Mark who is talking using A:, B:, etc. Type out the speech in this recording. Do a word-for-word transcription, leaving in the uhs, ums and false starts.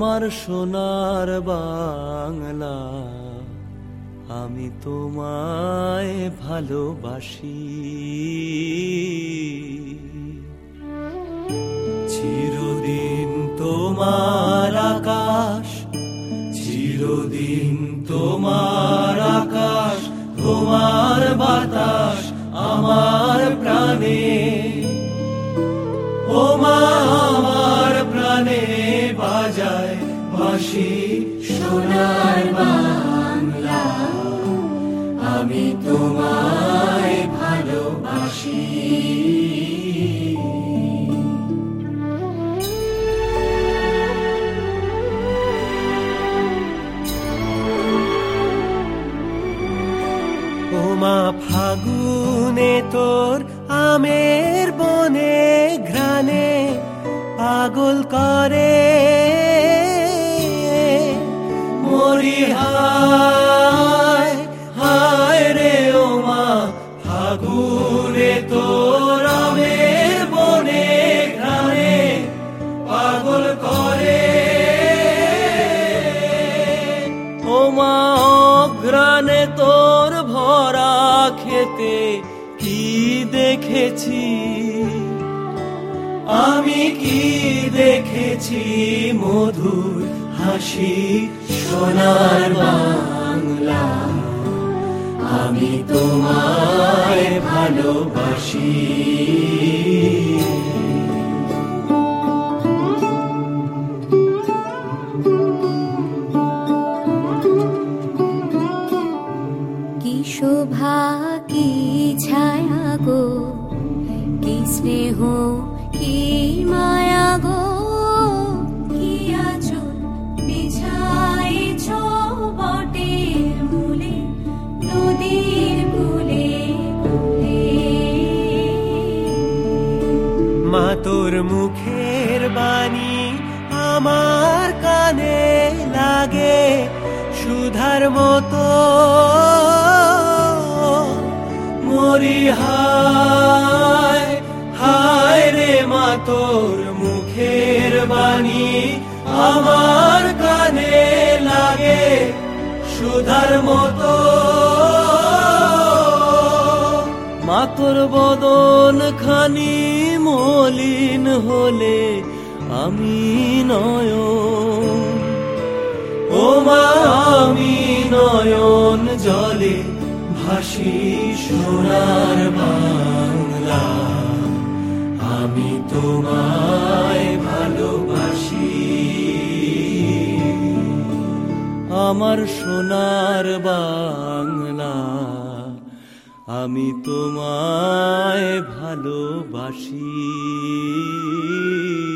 A: আমার সোনার বাংলা, আমি তোমায় ভালোবাসি। চিরদিন তোমার আকাশ, চিরদিন তোমার আকাশ, তোমার বাতাস আমার প্রাণে। ও মা আমার প্রাণে বাজায় বাঁশি সোনার বাংলা, আমি তোমায় ভালোবাসি। ও মা ফাগুনে তোর আমের বনে ঘ্রাণে পাগল করে মরি, হায় হায় রে ও মা ফাগুনে তোর আমের বনে ঘ্রাণে পাগল করে। ও মা অঘ্রাণে তোর ভরা খেতে কি দেখেছি, আমি কি দেখেছি মধুর হাসি সোনার বাংলা, আমি তোমায় ভালোবাসি।
B: কি শোভা কি ছায়া গো, কি স্নেহ কি মায়া গো, কি আঁচল বিছাইছ বটের মূলে নদীর কূলে কূলে।
A: মা তোর মুখের বাণী আমার কানে লাগে সুধার মতো, মরি হায় হায় রে মা তোর মুখের বাণী আমার কানে লাগে সুধার মতো। মা তোর বদন খানি মলিন হলে আমি নয়ন, ও মা আমি নয়ন জলে ভাসি সোনার বাংলা, আমি তোমায় ভালোবাসি। আমার সোনার বাংলা, আমি তোমায় ভালোবাসি।